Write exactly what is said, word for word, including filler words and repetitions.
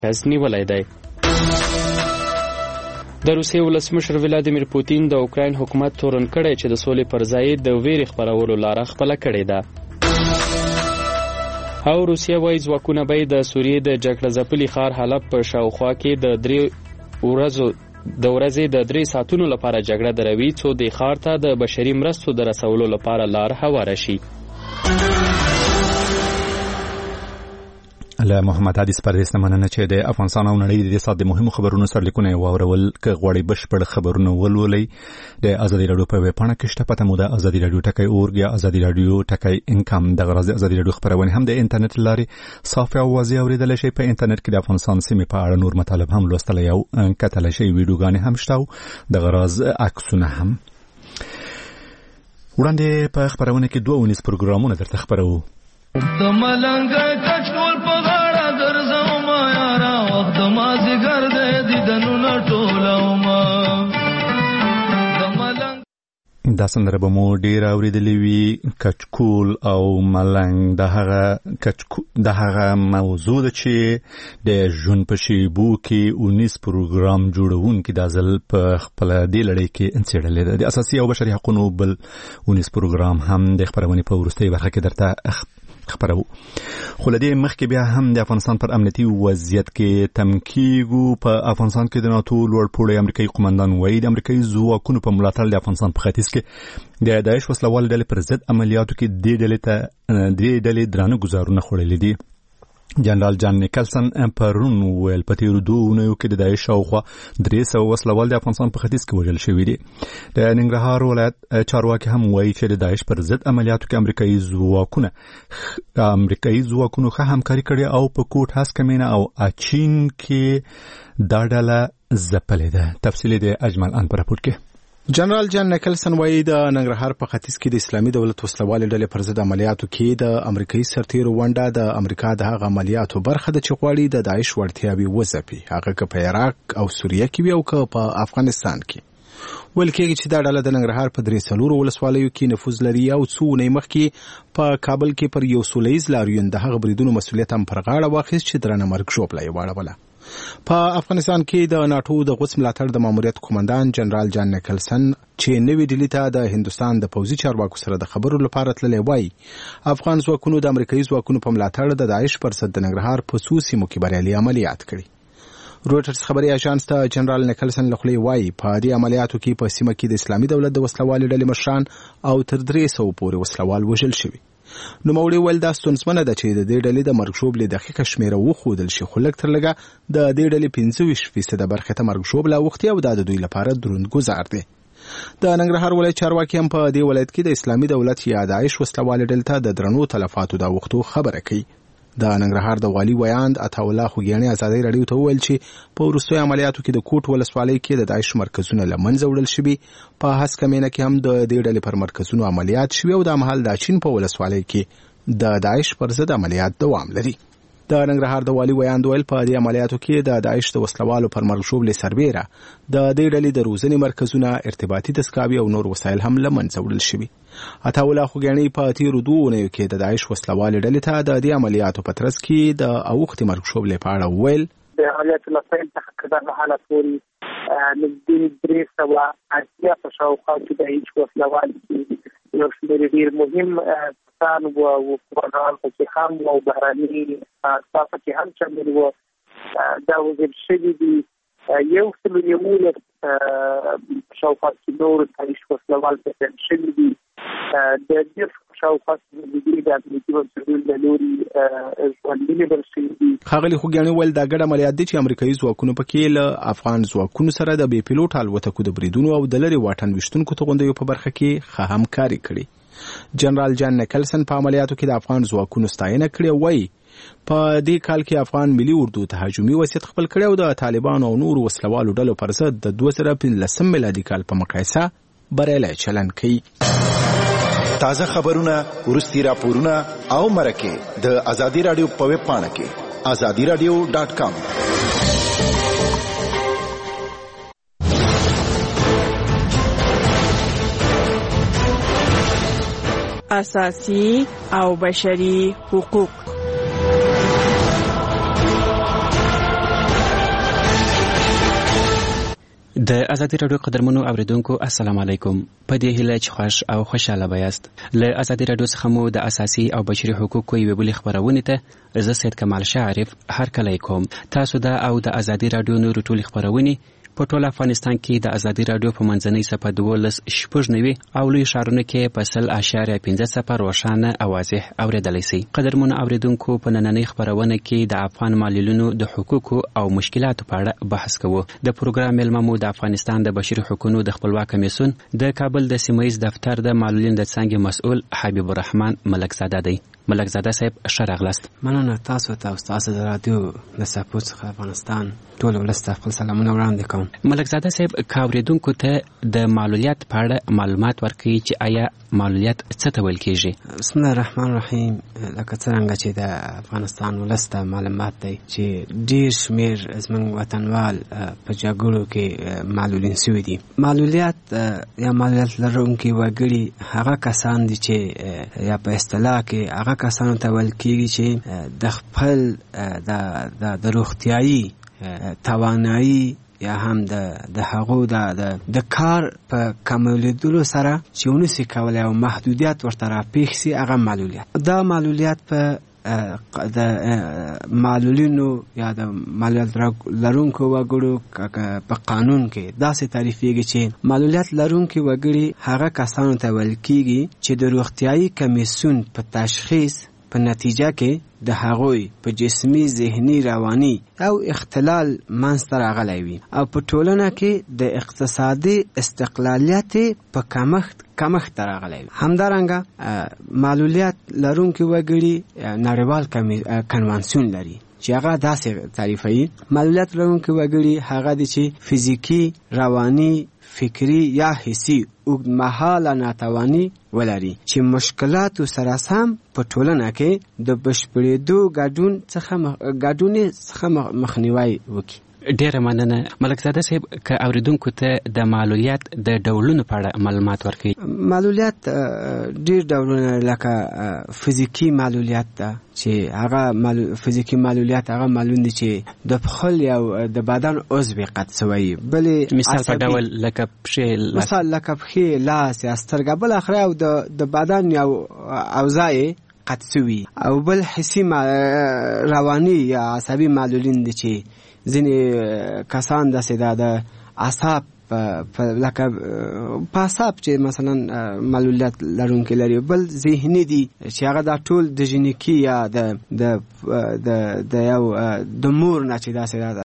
مرکز نیولی دی. د روسیې ولسمشر ولادیمیر پوتین د اوکراین حکومت تورن کړی چې د سولې پر ځای د ویرې خپرولو لاره خپله کړې ده. او روسیه وایي ځواکونه به د سوریې د جګړه ځپلي ښار حلب په شاوخوا کې د درې ورځو د ورځې د درې ساعتونو لپاره جګړه دروي څو د ښار ته د بشري مرستو د رسولو لپاره لار هواره شي. له محمد حدیث پردیس نه مننه چې د افغانستان او نړۍ د سات د مهمو خبرونو سرلیکونه واورول. که غواړئ بشپړ خبرونه ولولئ د ازادي راډیو په ویب پاڼه کې شته. پته مو ده ازادي راډیو ټکی اورګ یا ازادي راډیو ټکی انکم. دغه راز ازادي راډیو خبرونه هم د انټرنیټ لارې صافي او واضح اوریدل شي. په انټرنیټ کې د افغانستان سیمې په اړه نور مطالب هم لوستل او کتل شي. ویډیوګانې هم شته او دغه راز عکسونه هم. وړاندې په خبرونه کې دوه ونیس پروګرامونه درته خبرو. د ملنګ کچول په غاړه ګرځم ما یارا وخت ما زګر دې دیدنو نټولم د ملنګ. دا سندره به مو ډیر اوریدلې وي. کچکول او ملنګ د هغه کچکول د هغه موضوع ده چې د ژوند په شیبو کې ونیس پروګرام جوړونکي د ځل په خپل دی لړۍ کې انڅېړلې ده. د اساسي او بشري حقوقو بل ونیس پروګرام هم د خبرونې په وروستۍ برخه کې درته خبرو. خو لدې مخکې بیا هم د افغانستان پر امنیتي وضعیت کې تمکیګو. په افغانستان کې د ناتو لوړ پوړی امریکایي قومندان وایي د امریکایي ځواکونو په ملاتړ د افغانستان په ختیځ کې د داعش وسلوال ډلې پر ضد عملیاتو کې د ډلې ته د ډلې درانه ګزارونه خوړلې دي. جنرال جان نیکلسن پرون ویل په تیرو دوه اونیو کې د داعش شاوخوا درې سوه وسلوال د افغانستان په ختیځ کې وژل شوي دي. د ننګرهار ولایت چارواکي هم وایي چې د داعش پر ضد عملیاتو کې امریکایي ځواکونه امریکایي ځواکونو ښه همکاري کړې او په کوټ هسکمینه او اچین کې دا ډله ځپلې ده. تفصیل د اجمل ان پر راپور کې. جنرال جان نیکلسن وایي د ننګرهار په ختیځ کې د اسلامي دولت وسلوال ډلې پر ضد عملیاتو کې د امریکایي سرتیرو ونډه د امریکا د هغه عملیاتو برخه ده چې غواړي د داعش وړتیاوې وځپي، هغه که په عراق او سوریه کې وي او که په افغانستان کې. ویل کېږي چې دا ډله د ننګرهار په درې څلورو ولسوالیو کې نفوذ لري او څو اونۍ مخکې په کابل کې پر یو سولیز لاریون د هغه بریدونو مسؤلیت هم پر غاړه واخیست چې درنه مرګ ژوبله یې واړوله. په افغانستان کې د ناتو د غوڅ ملاتړ د ماموریت قومندان جنرال جان نیکلسن چې نوې ډیلي ته د هندستان د پوځي چارواکو سره د خبرو لپاره تللی وایي افغان ځواکونو د امریکایي ځواکونو په ملاتړ د داعش پر ضد د ننګرهار په څو سیمو کې بریالي عملیات کړي. رویټرز خبري اژانس ته جنرال نیکلسن له خولې وایي په دې عملیاتو کې په سیمه کې د اسلامي دولت د وسلوالې ډلې مشران او تر درې سوه پورې وسلوال وژل شوي. نوموړي ویل دا ستونزمنه ده چې د دې ډلې د مرګ ژوبلې دقیقه شمېره وښودل شي، خو لږ تر لږه د دې ډلې پنځه ویشت فیصده برخې ته مرګ ژوبله اوښتې او دا د دوی لپاره دروند ګزار دی. د ننګرهار ولایت چارواکي هم په دې ولایت کې د اسلامي دولت یا داعش وسلوالې ډلې ته د درنو تلفاتو د اوښتو خبره کوي. د ننګرهار د والي ویاند عطاالله خوږیاڼي ازادي راډیو ته وویل چې په وروستیو عملیاتو کې د کوټ ولسوالۍ کې د داعش مرکزونه له منځه وړل شوي، په هسکمینه کې هم د دې ډلې پر مرکزونو عملیات شوي او د مهال د اچین په ولسوالۍ کې د داعش پر ضد عملیات دوام لري. د ننګرهار د والي ویاند ویل په دې عملیاتو کې د داعش د وسلوالو پر مرګ ژوبلې سربیره د دې ډلې د روزنې مرکزونه، ارتباطي دستګاوې او نور وسایل هم له منځه وړل شوي. عطاالله خوږیاڼي په تیرو دوه اونیو کې د داعش وسلوالې ډلې ته د دې عملیاتو په ترڅ کې د اوښتې مرګ ژوبلې په اړه وویل د عملیاتو له پیل څخه تر دغه حاله پورې نږدې درې سوه اتیا په شاوخوا کې د هیچ وسلوال یو شمېر ډېر مهم کسان و او قومندان پکې هم او بهرني اشخاص پکې هم شامل وو. دا وژل شوي دي. یو سل و یولس شاوخوا کې نور داعش وسلوال پکې شوي دي. د دې شاوخوا کې د دې د امنیتي مسؤلینو له لوري ژوندي لیدل شوي دي. ښاغلي خوږیاڼي ویل دا ګډ عملیات دي چې امریکایي ځواکونو پکې له افغان ځواکونو سره د بې پیلوټ الوتکو د بریدونو او د لرې واټن ویشتونکو توغندیو په برخه کې ښه همکاري کړې. جنرال جان نیکلسن په عملیاتو کې د افغان ځواکونو ستاینه کړې او وایي په دې کال کې افغان ملي اردو تهاجمي وضعیت خپل کړی او د طالبانو او نورو وسلوالو ډلو پر ضد د دوه زره پنځلسم میلادي کال په مقایسه بریالی چلند کوي. تازه خبرونه، وروستي راپورونه او مرکې د ازادي راډیو په ویب پاڼه کې ازادي راډیو ډاټ کام. اساسي او بشري حقوق. د ازادي راډیو قدرمنو اوریدونکو السلام علیکم. په دې هیله چې خوښ او خوشاله بیاست. له ازادي راډیو څخه مو د اساسي او بشري حقوقو یوې بلې خپرونې ته زه سید کمال شاعرف هرکلی کوم. تاسو دا او د ازادي راډیو نورو ټولې خپرونې په ټول افغانستان کې د ازادي راډیو په منځنۍ صفحه دولس شپږ نوي او لوی ښارونو کې په سل اشاریه پنځه صفر روښانه او واضح اورېدلی سئ. قدرمنو اوریدونکو، په نننۍ خپرونه کې د افغان معلولینو د حقوقو او مشکلاتو په اړه بحث کوو. د پروګرام میلمه مو د افغانستان د بشري حقوقو د خپلواک کمیسیون د کابل د سیمه ییز دفتر د معلولینو د څانګې مسؤل حبیب الرحمن ملکزاده دی. ملکزاده صاحب ښه راغلاست. مننه تاسو ته او تاسو د رادیو د سپو څخه افغانستان ټول ولس ته خپل سلامونه وړاندې کوم. ملکزاده صاحب، که اورېدونکو ته د معلولیت په اړه معلومات ورکوي چې آیا معلولیت څه ته ویل کېږي؟ بسم الله الرحمن الرحیم. لکه څرنګه چې د افغانستان ولس ته معلومات دی چې ډېر شمېر زموږ وطنوال په جګړو کې معلولین سوي دي. معلولیت یا معلولیت لرونکي وګړي هغه کسان دي چې یا په اصطلاح کې هغه کسانو ته ویل کېږي چې د خپل د د روغتیایي توانایي یا هم د د هغو د د کار په کمولیدلو سره چې ونسي کولی او محدودیت ورته راپېښ سي، هغه معلولیت. دا معلولیت په د معلولینو یا د معلولیت لرونکو وګړو په قانون کې داسې تعریفېږي چې معلولیت لرونکي وګړي هغه کسانو ته ویل کېږي چې د روغتیایي کمیسیون په تشخیص په نتیجه کې د هغوی په جسمي، ذهني، رواني او اختلال منځته راغلی وي او په ټولنه کې د اقتصادي استقلالیت په کمښت کمښت راغلی وي. همدارنګه معلولیت لرونکي وګړي نړیوال کنوانسیون لري چې هغه داسې تعریفوي: معلولیت لرونکي وګړي هغه دي چې فزیکي، رواني، فکری یا حسي اوږدمهاله ناتواني ولري چې مشکلاتو سره سم په ټولنه کې د بشپړېدو ګډون څخه ګډون څخه مخنیوی وکړي. ډیره مننه ملکزاده صاحب. که اوریدونکو ته د معلولیت د ډولونو په اړه معلومات ورکوي؟ معلولیت ډیر ډولونه لکه فزیکی معلولیت ده چې هغه فزیکی معلولیت هغه معلوم دي چې د پخل یا د بدن عضو قطع شوی، بلې مثال په ډول لکه پښې، مثال لکه پښې، لاس یا سترګه، بل اخره او د بدن یا اوزای قطع شوی، او بل حسي رواني یا عصبي معلولین دي چې ځینې کسان داسې ده د اعصاب لکه په اعصاب چې مثلا معلولیت لرونکي لري، بل ذهني دي چې هغه دا ټول د جینیکي یا د د د یو د مور نه چې داسې ده